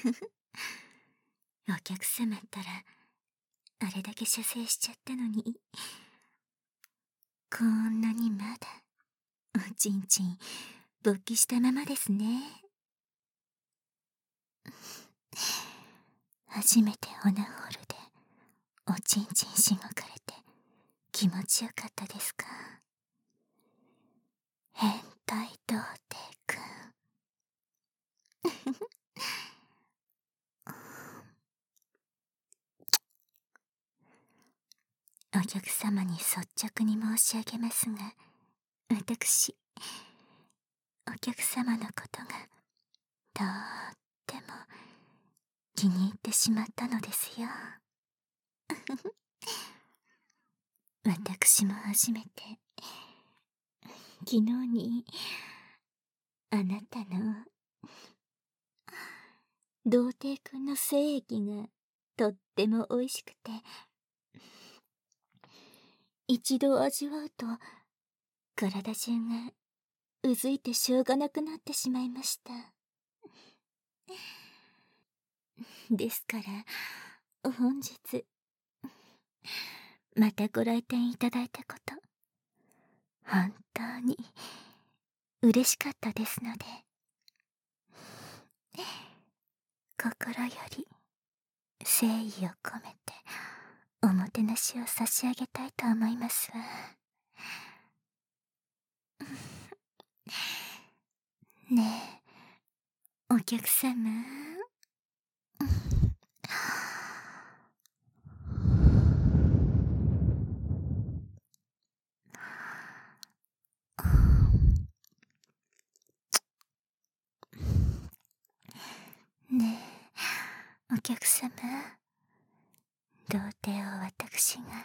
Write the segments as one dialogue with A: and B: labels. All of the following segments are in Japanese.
A: お客様ったら、あれだけ射精しちゃったのに、こんなにまだ、おちんちん、勃起したままですね。初めてオナホールで、おちんちんしごかれて、気持ちよかったですか？変態童貞くん。お客様に率直に申し上げますが、私、お客様のことが、とっても気に入ってしまったのですよ。私も初めて、昨日に、あなたの、童貞くんの精液がとっても美味しくて、一度味わうと、体中がうずいてしょうがなくなってしまいました。ですから、本日、またご来店いただいたこと、本当に嬉しかったですので、心より誠意を込めておもてなしを差し上げたいと思いますわ。ねえ、お客様。ねえ、お客様。童貞を私が、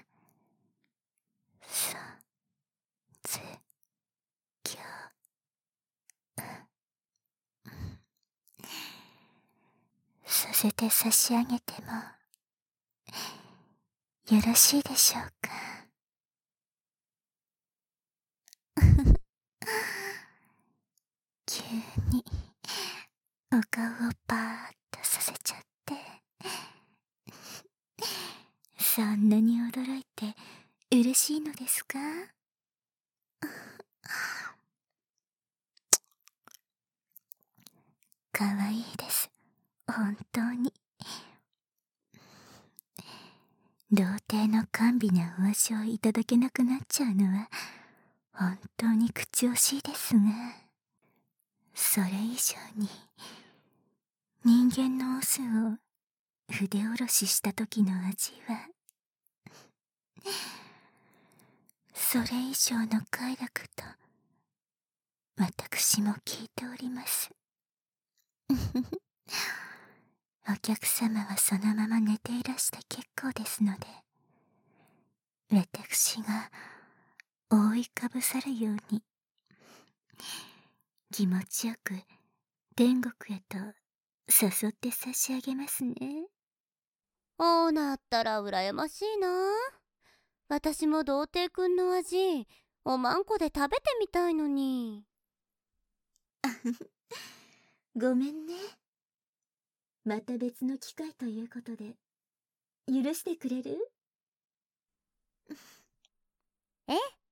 A: 卒業、させて差し上げても、よろしいでしょうか。急に、お顔をパーッとさせちゃって。そんなに驚いて嬉しいのですか？かわいいです。本当に。童貞の甘美なお味をいただけなくなっちゃうのは、本当に口惜しいですが、それ以上に、人間のオスを筆下ろしした時の味は、それ以上の快楽と、私も聞いております。お客様はそのまま寝ていらして結構ですので、私が覆いかぶさるように、気持ちよく天国へと誘って差し上げますね。
B: こうなったら羨ましいな。私も童貞くんの味、おまんこで食べてみたいのに。
A: ごめんね。また別の機会ということで、許してくれる？
B: え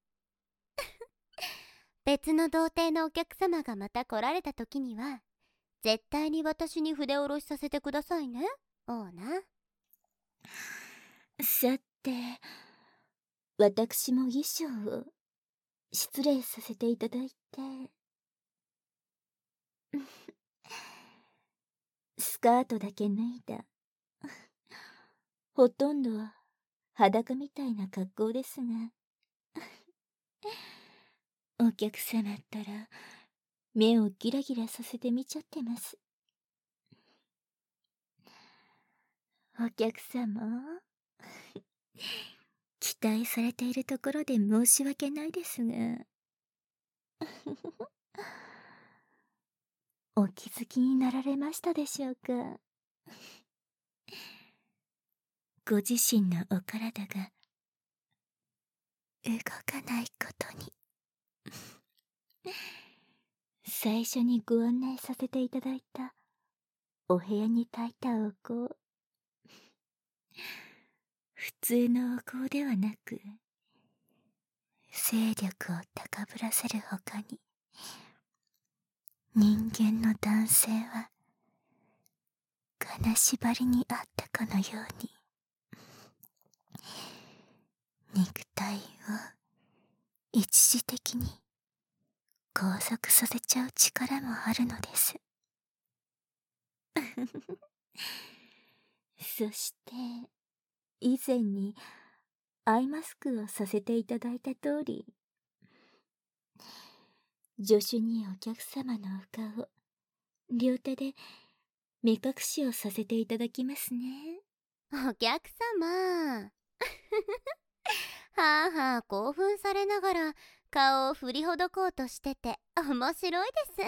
B: 別の童貞のお客様がまた来られた時には、絶対に私に筆下ろしさせてくださいね、オーナー。
A: さて、私も衣装を失礼させていただいて。スカートだけ脱いだ。ほとんど裸みたいな格好ですが。お客様ったら、目をギラギラさせて見ちゃってます。お客様、期待されているところで申し訳ないですが。お気づきになられましたでしょうか？ご自身のお体が動かないことに。最初にご案内させていただいたお部屋に炊いたお香。普通のお香ではなく、勢力を高ぶらせるほかに、人間の男性は金縛りにあったかのように、肉体を一時的に拘束させちゃう力もあるのです。そして以前にアイマスクをさせていただいた通り、助手にお客様のお顔、両手で目隠しをさせていただきますね。
B: お客様はあはあ興奮されながら顔を振りほどこうとしてて面白いです。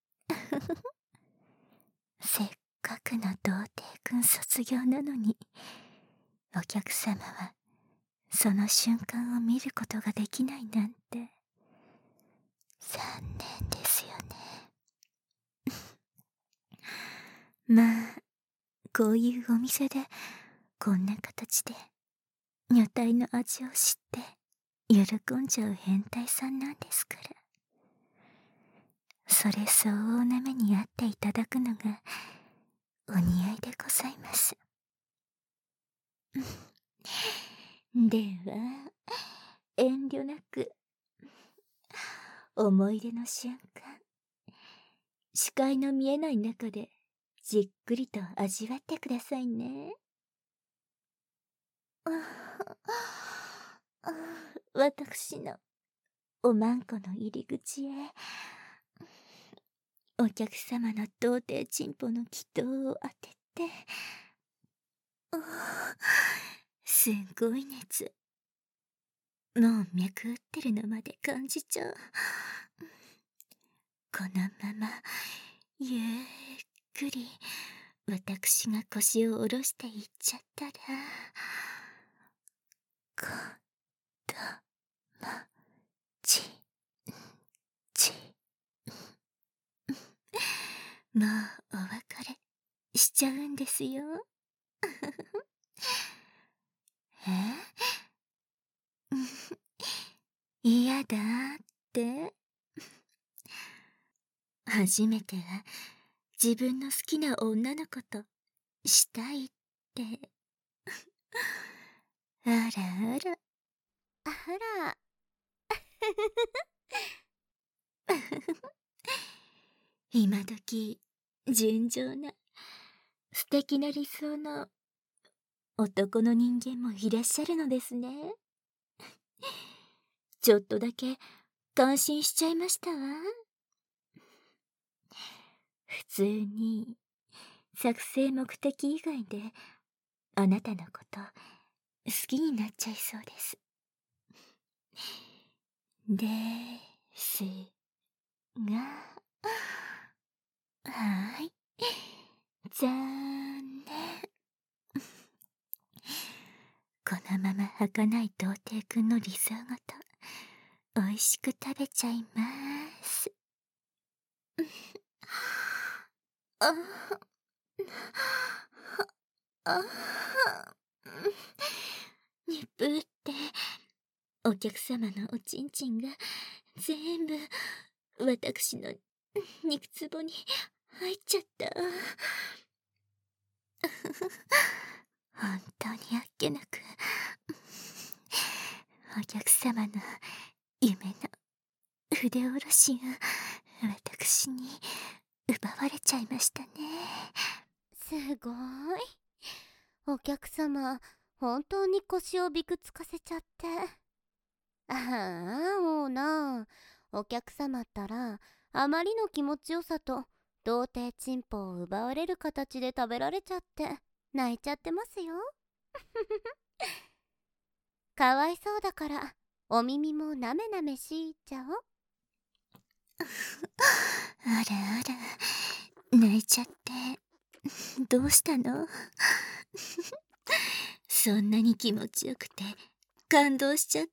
A: せっかくの童貞くん卒業なのに、お客様はその瞬間を見ることができないなんて残念ですよね。まあ、こういうお店でこんな形で女体の味を知って喜んじゃう変態さんなんですから、それ相応な目に遭っていただくのがお似合いでございます。では遠慮なく、思い出の瞬間、視界の見えない中でじっくりと味わってくださいね。私のおまんこの入り口へ、お客様の童貞チンポの気筒を当てて、すごい熱。もう脈打ってるのまで感じちゃう。このままゆっくり私が腰を下ろしていっちゃったら、こどもちちもうお別れしちゃうんですよ。嫌だって初めては自分の好きな女の子としたいってあらあら
B: あら
A: 今時純情な素敵な理想の男の人間もいらっしゃるのですね。ちょっとだけ感心しちゃいましたわ。普通に作成目的以外であなたのこと好きになっちゃいそうです。ですが、はい、残念。このまま儚い童貞くんの理想ごと美味しく食べちゃいます。ああにぷってお客様のおちんちんが全部私の肉つぼに入っちゃった。本当にあっけなくお客様の夢の筆下ろしが私に奪われちゃいましたね。
B: すごい。お客様本当に腰をびくつかせちゃって。ああもうな、お客様ったらあまりの気持ちよさと童貞チンポを奪われる形で食べられちゃって泣いちゃってますよ。かわいそうだからお耳もなめなめしちゃお。
A: あらあら、泣いちゃってどうしたの？そんなに気持ちよくて感動しちゃった？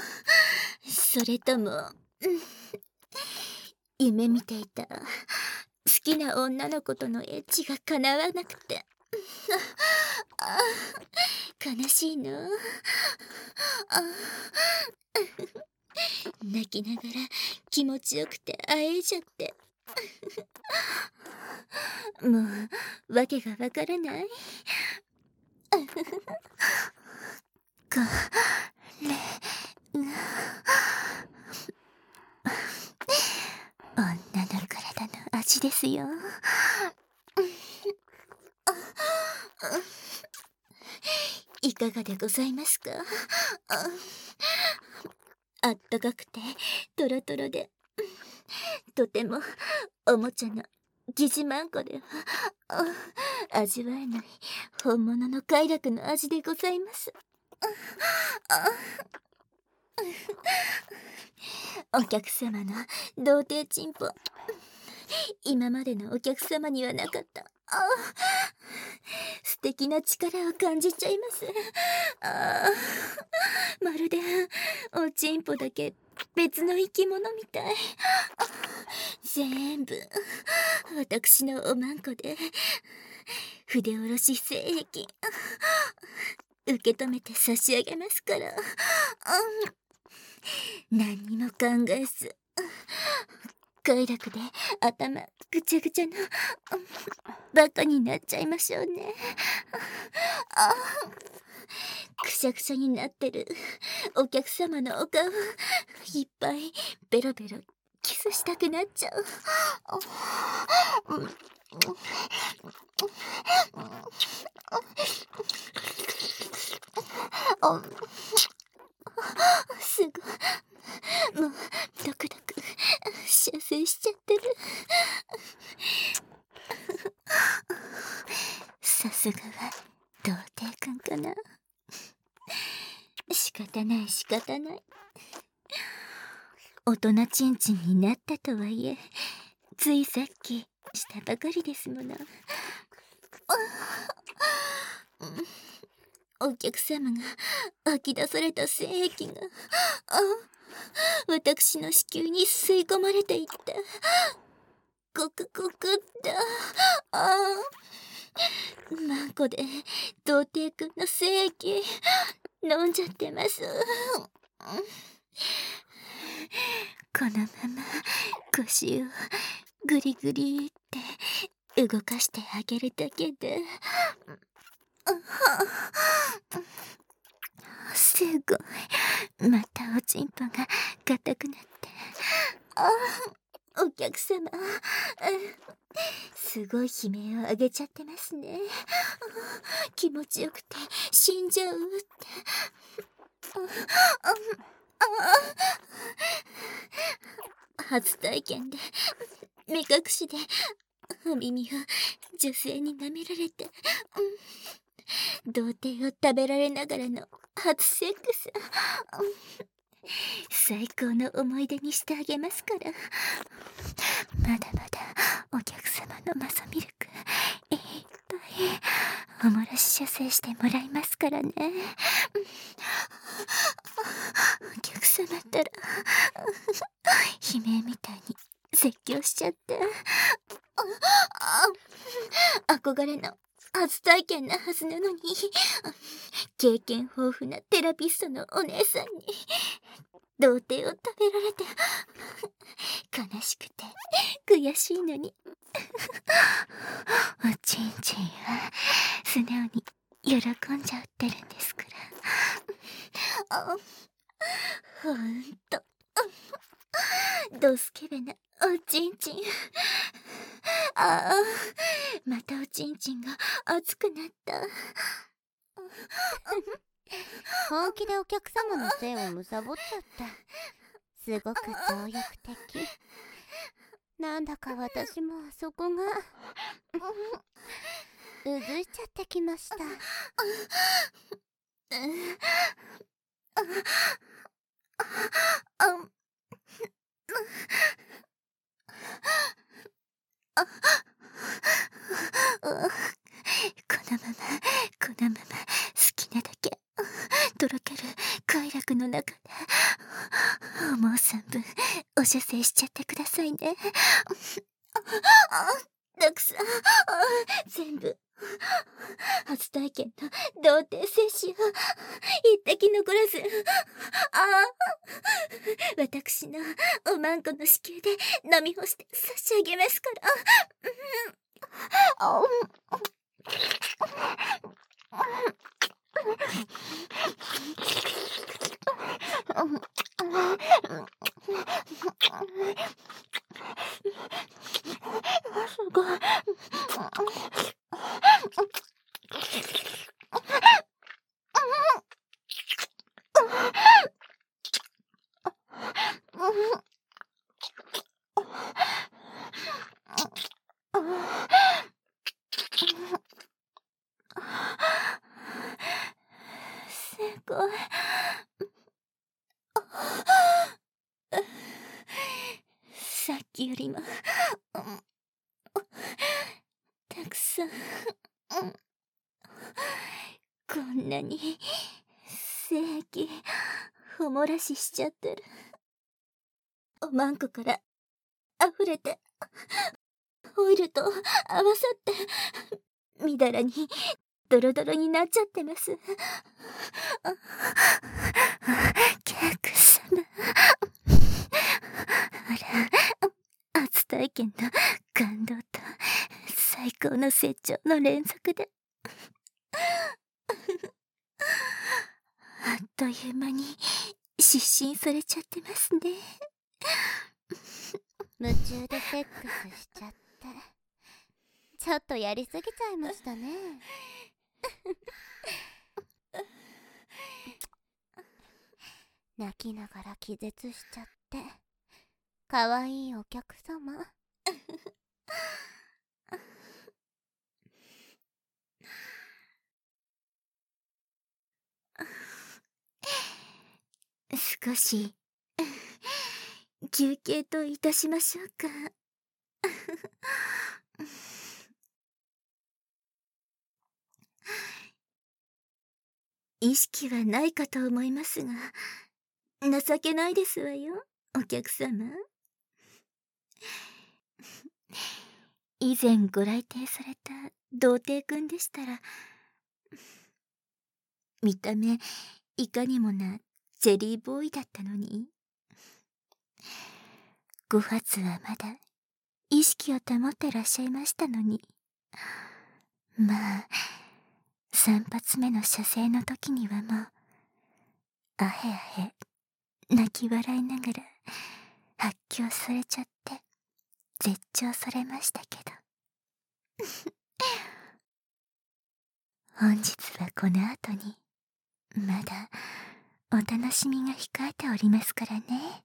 A: それとも夢見ていたきな女の子とのエッチが叶わなくて悲しいの。泣きながら気持ちよくてあえいちゃってもうわけがわからない。これが女の体の味ですよ。いかがでございますか？あったかくてトロトロで、とてもおもちゃの疑似マンコでは味わえない本物の快楽の味でございます。お客様の童貞チンポ、今までのお客様にはなかった素敵な力を感じちゃいます。まるでおちんぽだけ別の生き物みたい。全部私のおまんこで筆下ろし精液受け止めて差し上げますから。何にも考えず快楽で頭ぐちゃぐちゃのバカになっちゃいましょうね。くしゃくしゃになってるお客様のお顔いっぱいベロベロキスしたくなっちゃう。すごい、もうドクドク射精しちゃってる。さすがは童貞くんかな。仕方ない仕方ない。大人ちんちんになったとはいえついさっきしたばかりですもの。お客様が吐き出された精液が私の子宮に吸い込まれていってゴクゴクってマンコで童貞くんの精液飲んじゃってます。このまま腰をグリグリって動かしてあげるだけですごい、またおちんぽが硬くなって、お客様すごい悲鳴を上げちゃってますね。気持ちよくて死んじゃうって初体験で目隠しでお耳を女性に舐められて、童貞を食べられながらの初セックス、最高の思い出にしてあげますから。まだまだお客様のマソミルクいっぱいおもらし射精してもらいますからね。お客様ったら悲鳴みたいに絶叫しちゃって憧れの初体験なはずなのに、経験豊富なテラピストのお姉さんに童貞を食べられて悲しくて悔しいのにおちんちんは素直に喜んじゃってるんですから。ほんとドスケベなおちんちん。またおちんちんが熱くなった。
B: 本気でお客様の性をむさぼっちゃった。すごく情欲的。なんだか私もそこがうずいちゃってきました。
A: このまま好きなだけとろける快楽の中でもう3分お射精しちゃってくださいね。 全部初体験の童貞摂取を一滴残らず、私のおまんこの子宮で飲み干して差し上げますから。すごい。すごい。さっきよりもたくさんこんなに精液お漏らししちゃってる。おまんこから溢れてオイルと合わさってみだらにドロドロになっちゃってます。客様、初体験の感動と最高の成長の連続であっという間に失神されちゃってますね。
B: 夢中でセックスしちゃってちょっとやりすぎちゃいましたね。泣きながら気絶しちゃってかわいいお客様。
A: 少し休憩といたしましょうか。意識はないかと思いますが、情けないですわよ、お客様。以前ご来店された童貞くんでしたら、見た目いかにもなジェリーボーイだったのに、5発はまだ意識を保ってらっしゃいましたのに、まあ3発目の射精の時にはもうあへあへ泣き笑いながら発狂されちゃって絶頂されましたけど本日はこの後にまだお楽しみが控えておりますからね。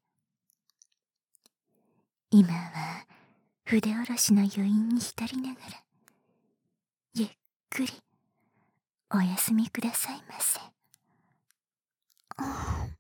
A: 今は筆下ろしの余韻に浸りながらゆっくりお休みくださいませ。